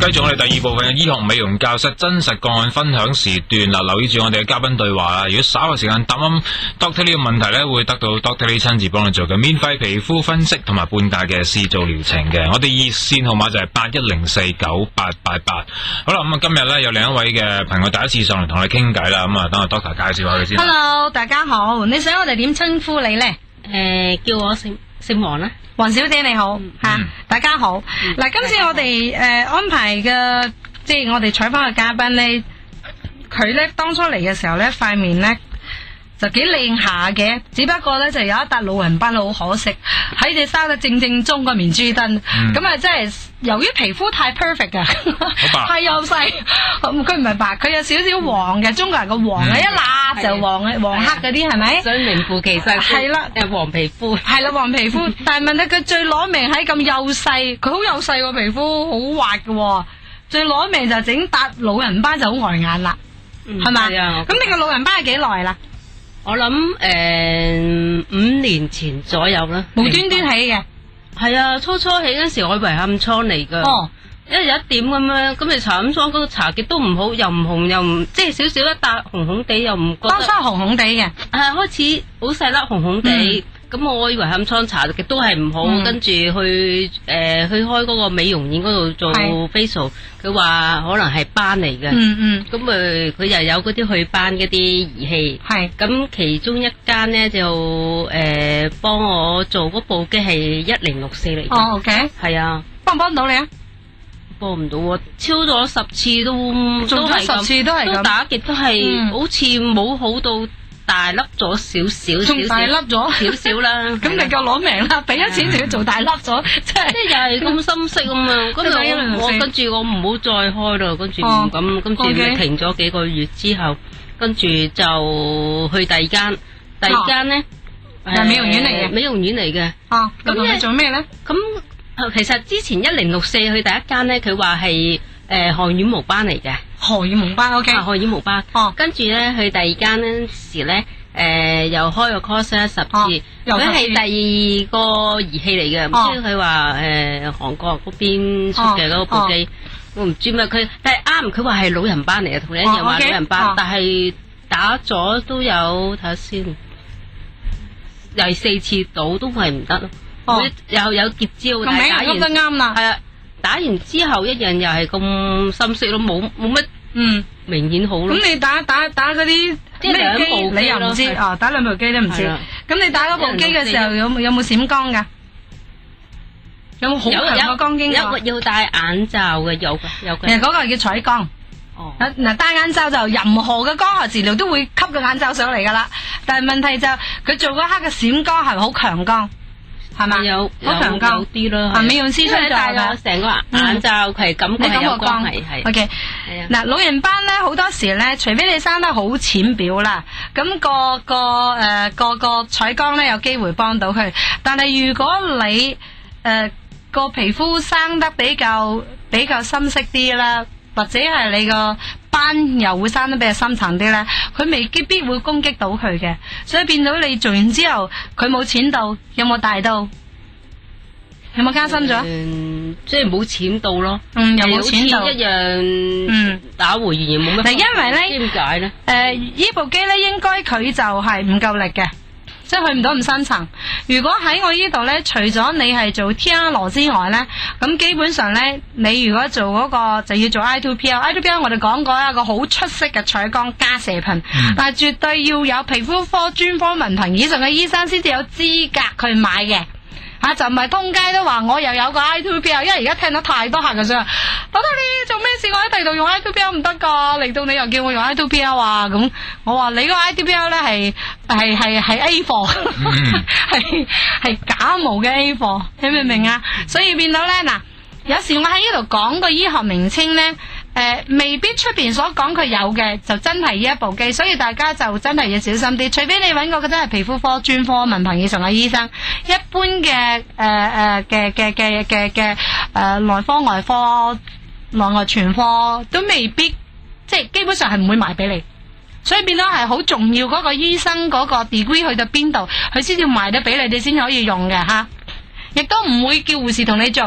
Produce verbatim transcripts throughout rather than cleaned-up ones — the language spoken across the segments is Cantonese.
續我哋第二部分嘅醫學美容教室真實個案分享時段啦，留意住我哋嘅嘉賓對話啦。如果稍後時間答啱 Doctor 呢個問題咧，會得到 Doctor 呢親自幫你做嘅免費皮膚分析同埋半價嘅試做療程嘅。我哋熱線號碼就係八一零四九八八八。好啦，咁啊今日咧有另一位嘅朋友第一次上嚟同我哋傾偈啦，咁啊等我 Doctor 介紹下佢先。 Hello， 大家好，你想我哋點稱呼你咧？ 誒、呃，叫我姓姓黃啦。 黃小姐你好吓、嗯啊，大家好。嗱、嗯，今次我哋誒、呃、安排嘅，即係我哋採訪嘅嘉賓咧，佢咧當初嚟嘅時候咧，塊面咧就幾靚下嘅，只不過咧就有一笪老人斑，好可惜喺隻生得正正中個面珠燈，咁啊真係由於皮膚太 perfect 噶，太幼細，佢唔係白，佢有少少黃嘅，中國人個黃啊、嗯、一辣就黃嘅，黃黑嗰啲係咪？ 所以名副其實係啦，誒黃皮膚係啦，黃皮膚。但係問題佢最攞命喺咁幼細，佢好幼細個皮膚，好滑嘅，最攞命就整笪老人斑就好礙眼啦，係咪？咁你個老人斑係幾耐啦？ 我諗誒、呃、五年前左右啦， 無端端起嘅。係啊，初初起嗰時我以為暗瘡嚟噶，哦，因為有一點咁樣，咁你搽暗瘡嗰個搽極都唔好，又唔紅又唔，即係少少一笪紅紅地，又唔覺得。當初紅紅地嘅，係開始好細粒紅紅地。嗯咁我以為暗瘡搽嘅都係唔好，嗯、跟住去誒、呃、去開嗰個美容院嗰度做 facial， 佢話可能係斑嚟嘅。嗯嗯。咁誒佢又有嗰啲去斑嗰啲儀器。係。咁其中一間咧就誒幫、呃、我做嗰部機係一零六四嚟嘅。 哦 ，OK。係啊。幫唔幫到你啊？ 幫唔到啊！超咗十次都都係咁，十次都係咁，都打極都係、嗯、好似冇好到。大粒咗少少， 仲大粒咗少少啦。咁你夠攞命啦！俾咗錢就要做大粒咗，即係即係又係咁深色咁樣。跟住我，我跟住我唔好再開啦。跟住唔咁，跟住停咗幾個月之後，跟住就去第二間。第二間咧係美容院嚟嘅，美容院嚟嘅。 哦，咁你做咩咧？ 咁其實之前一零六四去第一間咧，佢話係誒汗羽毛斑嚟嘅。 荷爾蒙斑 ，OK， 荷爾蒙斑。哦，跟住咧去第二間嗰時咧，誒、呃、又開個 course 咧十次，佢係、哦、第二個儀器嚟嘅，唔、哦、知佢話誒韓國嗰邊出嘅嗰部機，哦、我唔知咩，佢但係啱，佢話係老人斑嚟嘅，同你一樣話老人斑，哦 okay? 但係打咗都有睇下先，又四次到都係唔得咯，哦、又有結焦，但係打完都啱啦， 係啊。打完之後一樣又係咁深色咯，冇冇乜嗯明顯好咯。咁你打打打嗰啲咩機，你又唔知哦？打兩部機都唔知。咁你打嗰部機嘅時候有有冇閃光噶？有冇好強嘅光經過？ 有要戴眼罩嘅，有嘅有嘅。 其實嗰個叫採光。哦。嗱，戴眼罩就任何嘅光學治療都會吸個眼罩上嚟噶啦。但係問題就佢做嗰刻嘅閃光係好強光。係咪有好強光啲咯？ 啊，美容師出嚟戴咗成個眼罩，係感覺係有光係係。 O K， 嗱，老人斑咧好多時咧，除非你生得好淺表啦，咁、那個個誒、呃、個個採光咧有機會幫到佢。但係如果你誒、呃、個皮膚生得比較比較深色啲啦，或者係你個斑又會生得比較深層啲咧，佢未必會攻擊到佢嘅，所以變到你做完之後，佢冇淺到，有冇大到？有冇加深咗？ 嗯，即係冇淺到咯。 嗯，又冇淺到一樣。嗯，打回原形冇乜。 嗱，因為咧， 點解咧？誒、 呃，呢部機咧，應該佢就係唔夠力嘅。即係去唔到咁深層。如果喺我呢度咧，除咗你係做 T R 羅之外咧，咁基本上咧，你如果做嗰個就要做 I two P L。I two P L 我哋講過一個好出色嘅採光加射頻，嗯、但係絕對要有皮膚科專科文憑以上嘅醫生先至有資格去買嘅。吓、啊、就唔係通街都話我又有個 I two P L， 因為而家聽到太多客嘅想，等等你做咩事？我喺第度用 I two P L 唔得噶，嚟到你又叫我用 I two P L 啊？咁我話你個 I two P L 咧係係係係 A 貨，係係假冒嘅 A 貨，你明唔明啊？所以變到咧嗱，有時我喺呢度講個醫學名稱咧。誒、呃，未必出邊所講佢有嘅，就真係呢一部機，所以大家就真係要小心啲。除非你揾個真係皮膚科專科文憑以上嘅醫生，一般嘅誒誒嘅嘅嘅嘅嘅誒內科、外科、內外全科都未必，即係基本上係唔會賣俾你。所以變咗係好重要嗰個醫生嗰個 degree 去到邊度，佢先至賣得俾你，你先可以用嘅吓。亦都唔會叫護士同你做。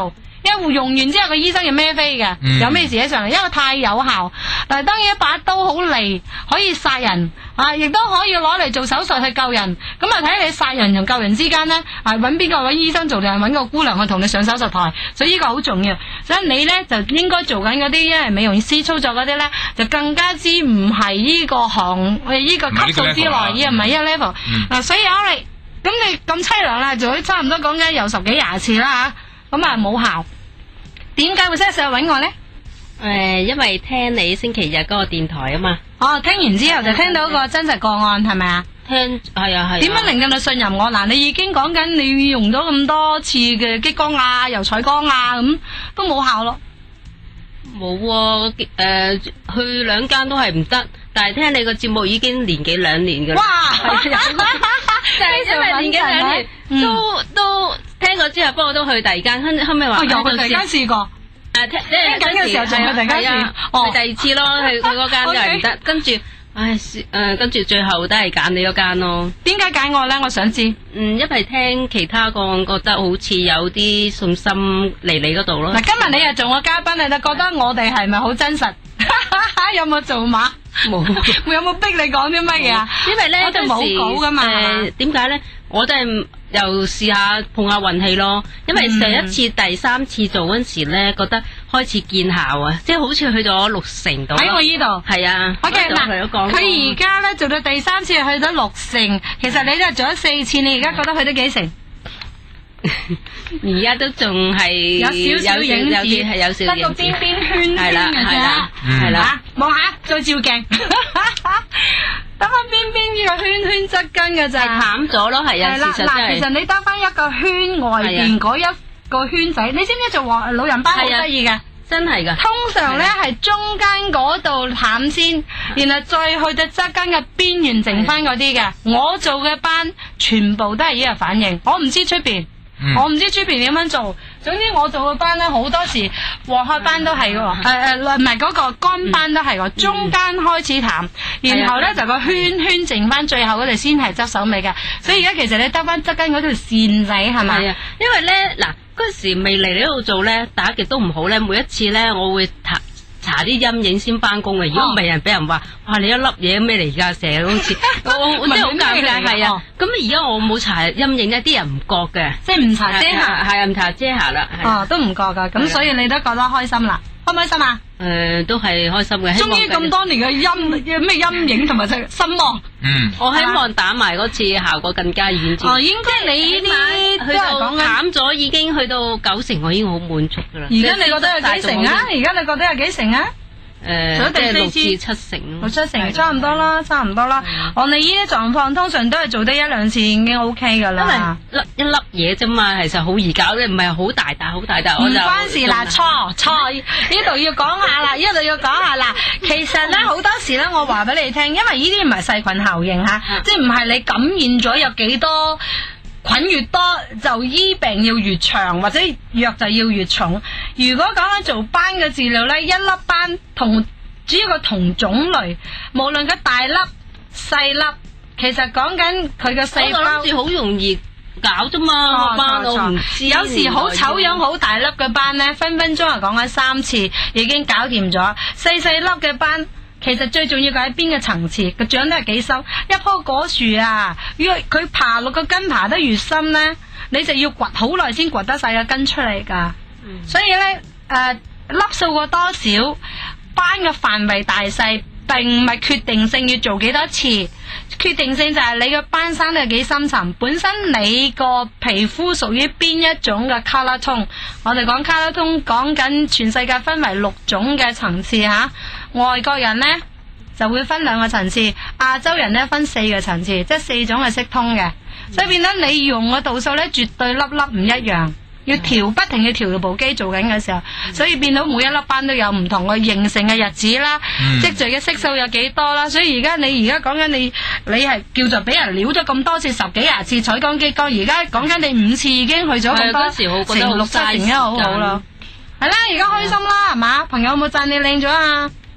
因為用完之後個醫生要孭飛嘅， 嗯、 有咩事起上嚟，因為太有效。但係當然一把刀好利，可以殺人啊，亦都可以攞嚟做手術去救人。咁啊睇你殺人同救人之間呢，啊揾邊個揾醫生做定係揾個姑娘去同你上手術台，所以呢個好重要。所以你呢，就應該做緊嗰啲因為美容師操作嗰啲呢，就更加之唔係呢個行誒呢、這個級數之內，呢個唔係一個 level。嗱，所以我哋咁你咁凄涼啦，做咗差唔多講緊有十幾廿次啦吓，咁啊冇效。點解會即係上去揾我呢？ 誒、呃，因為聽你星期日嗰個電台啊嘛。 哦，聽完之後就聽到個真實個案係咪啊？ 聽係啊係。點樣令到你信任我？嗱，你已經講緊你用咗咁多次嘅激光啊、油彩光啊，咁都冇效咯。 冇喎，誒、呃，去兩間都係唔得，但係聽你個節目已經年幾兩年噶啦。哇！係就係因為年幾兩年、嗯、都都聽過之後，不過都去第二間，後後尾話又去第二間試過。 誒，聽聽緊嘅時候仲去第二間試，哦，第二次咯，去去嗰間又係唔得，跟住。唉，誒、呃，跟住最後都係揀你嗰間咯。點解揀我咧？我想知。嗯，因為聽其他個案覺得好似有啲信心嚟你嗰度咯。嗱，今日你又做我嘉賓，你就覺得我哋係咪好真實？有冇做馬？冇。有冇逼你講啲乜嘢啊？因為咧，我哋冇稿噶嘛。誒，點解咧？我都係又試下碰下運氣咯。因為上一次、嗯、第三次做嗰陣時咧，覺得開始見效啊，即係好似去咗六成度。喺我呢度。係啊。OK，嗱，佢而家咧做到第三次去咗六成，其實你都係做咗四次，你而家覺得去咗幾成？而家都仲係有少少影子，係有少少影子，得個邊邊圈圈嘅啫，係啦，望下再照鏡，得翻邊邊呢個圈圈側根嘅咋，淡咗咯，係啊，事實嗱，其實你得翻一個圈外邊嗰一個圈仔，你知唔知做老人斑好得意嘅？真係噶，通常咧係中間嗰度淡先，然後再去到側根嘅邊緣剩翻嗰啲嘅。我做嘅斑全部都係呢個反應，我唔知出邊。嗯、我唔知出邊點樣做，總之我做嘅斑咧好多時黃褐斑都係嘅，誒誒唔係嗰個乾斑都係嘅，嗯、中間開始淡，嗯、然後咧、嗯、就個圈圈剩翻最後嗰條先係執手尾嘅，所以而家其實你得翻側根嗰條線仔係咪？係啊，因為咧嗱嗰時未嚟你呢度做咧打極都唔好咧，每一次咧我會搽搽啲陰影先翻工嘅，如果唔係人俾人話，哇你一粒嘢咩嚟㗎，成日好似我我真係好尷尬，係啊。咁而家我冇搽陰影咧，啲人唔覺嘅，即係唔搽遮瑕，係啊唔搽遮瑕啦。哦，都唔覺㗎，咁所以你都覺得開心啦，開唔開心啊？誒，都係開心嘅。終於咁多年嘅陰咩陰影同埋就心望。嗯，我希望打埋嗰次效果更加顯著。哦，應該你呢啲去到減咗已經去到九成，我已經好滿足噶啦。而家你覺得有幾成啊？而家你覺得有幾成啊？誒，即係六至七成。六七成差唔多啦，差唔多啦。我哋呢啲狀況通常都係做得一兩次已經 OK 噶啦。因為粒一粒嘢啫嘛，其實好易搞嘅，唔係好大笪，好大笪。唔關事啦，錯錯，呢度要講下啦，呢度要講下啦。其實咧好多時咧，我話俾你聽，因為呢啲唔係細菌效應吓，即係唔係你感染咗有幾多。菌越多就醫病要越長，或者藥就要越重。如果講緊做斑嘅治療咧，一粒斑同只要個同種類，無論佢大粒細粒，其實講緊佢嘅細胞。我諗住好容易搞啫嘛，斑我唔知。有時好醜樣好大粒嘅斑咧，分分鐘係講緊三次已經搞掂咗。細細粒嘅斑。其實最重要嘅喺邊個層次，個長得係幾深。一棵果樹啊，如果佢爬落個根爬得越深咧，你就要掘好耐先掘得晒個根出嚟噶。嗯、所以咧，誒、呃，粒數個多少，斑嘅範圍大細，並唔係決定性要做幾多次。決定性就係你個斑生得幾深層，本身你個皮膚屬於邊一種嘅 color tone。我哋講 color tone，講緊全世界分為六種嘅層次吓。外國人呢就會分兩個層次，亞洲人呢分四個層次，即係四種係色通嘅。嗯、所以變咗你用嘅度數呢，絕對粒粒唔一樣，要調不停要調部機做緊嘅時候，嗯、所以變到每一粒斑都有唔同嘅形成嘅日子啦，積、嗯、聚嘅色素有幾多啦。所以而家你而家講緊你你係叫做俾人撩咗咁多次十幾廿次彩光激光，而家講緊你五次已經去咗咁多，成六七成已經好好啦。係啦，而家開心啦，係嘛？朋友有冇讚你靚咗啊？誒、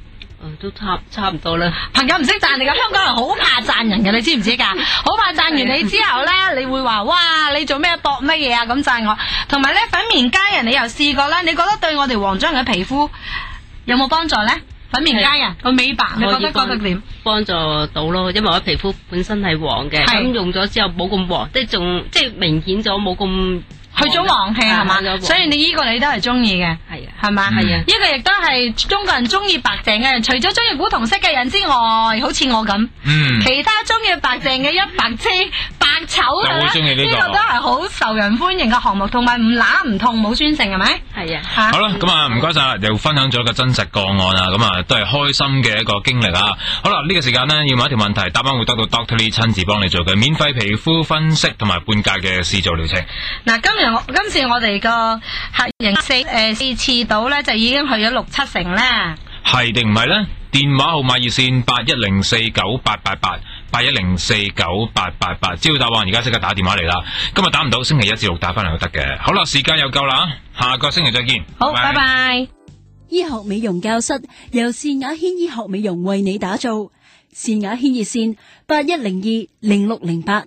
嗯，都差差唔多啦。 朋友唔識讚你噶，香港人好怕讚人嘅，你知唔知噶？好怕讚完你之後咧，你會話哇，你做咩搏乜嘢啊？咁讚我。同埋咧，粉面佳人你又試過啦，你覺得對我哋黃種人嘅皮膚有冇幫助咧？粉面佳人個美白，你覺得覺得點？ 幫助到咯，因為我皮膚本身係黃嘅，咁用咗之後冇咁黃，即係仲即係明顯咗冇咁。 去咗黃氣係嘛，所以你呢個你都係中意嘅， 係啊， 係嘛，係啊，呢個亦都係中國人中意白淨嘅人，除咗中意古銅色嘅人之外，好似我咁， 嗯， 其他中意白淨嘅一白遮白醜嘅咧，呢個都係好受人歡迎嘅項目，同埋唔乸唔痛冇酸性係咪？ 係啊， 吓，好啦，咁啊唔該晒，又分享咗一個真實個案啊，咁啊都係開心嘅一個經歷啊。好啦，呢個時間呢，要問一條問題，答案會得到 Doctor Lee 親自幫你做嘅免費皮膚分析同埋半價嘅試做療程。 嗱，今日我今次我哋個客人四誒四次到咧，就已經去咗六七成啦。 係定唔係咧？電話號碼熱線八一零四九八八八八一零四九八八八，只要答案而家即刻打電話嚟啦。今日打唔到，星期一至六打翻嚟都得嘅。好啦，時間又夠啦，下個星期再見。 好，拜拜。 醫學美容教室由善雅軒醫學美容為你打造，善雅軒熱線八一零二零六零八。